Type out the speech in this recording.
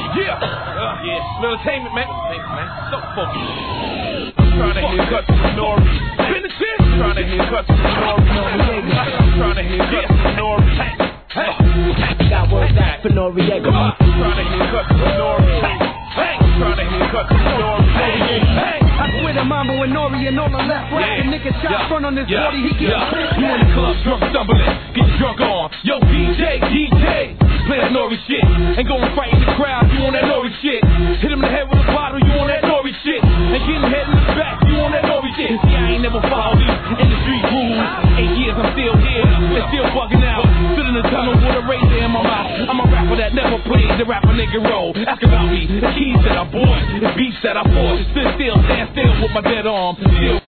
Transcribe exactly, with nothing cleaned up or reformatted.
Yeah, uh, yeah, entertainment, man. Entertainment, man. So focused. I'm trying to hear cuts from Nori. Finish it. I'm trying to hear cuts from Nori. I'm trying to hear cuts from Nori. Hey, got word that for Noriega. I'm trying to hear cuts from Nori. Hey, I'm trying to hear cuts from Nori. Hey, I quit a mama with Nori and all the left right. The nigga shot front on this yeah, body, he gets yeah. pissed. You in the club, drunk, stumbling, get drunk on. Yo, D J, D J, play that Nori shit. And go and fight in the crowd, you on that Nori shit. Hit him in the head with a bottle, you on that Nori shit. And get him head in the back, you on that Nori shit. See, I ain't never followed these industry rules. Eight years, I'm still here, and still bugging out. Stood in the tunnel with a razor in my mouth. I'm a rapper that never played the rapper nigga role. Ask about me, the keys that I bought, the beats that I bought. Stood still, stand still with my dead arm. Still